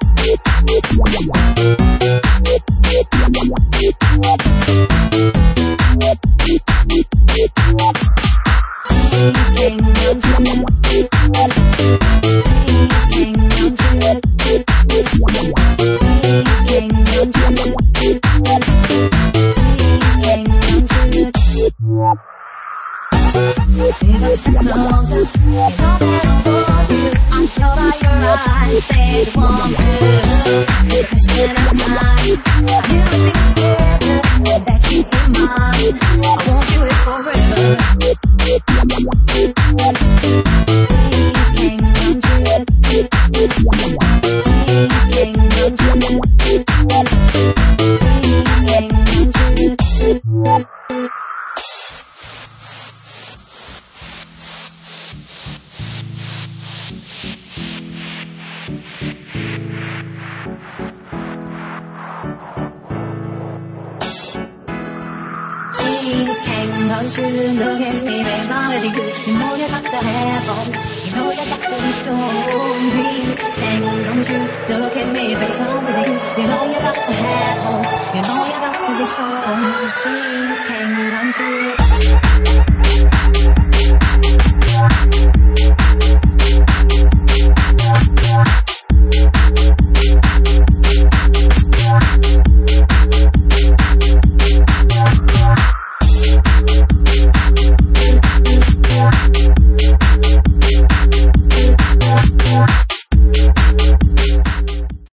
Don't you look at me, babe, I'm with you. You know you're about to have fun. You know you're about to be strong. Dreams hang, don't you look at me, babe, I'm with you. You know you're about to have fun. You know you're about to be strong. Dreams hang, don't you.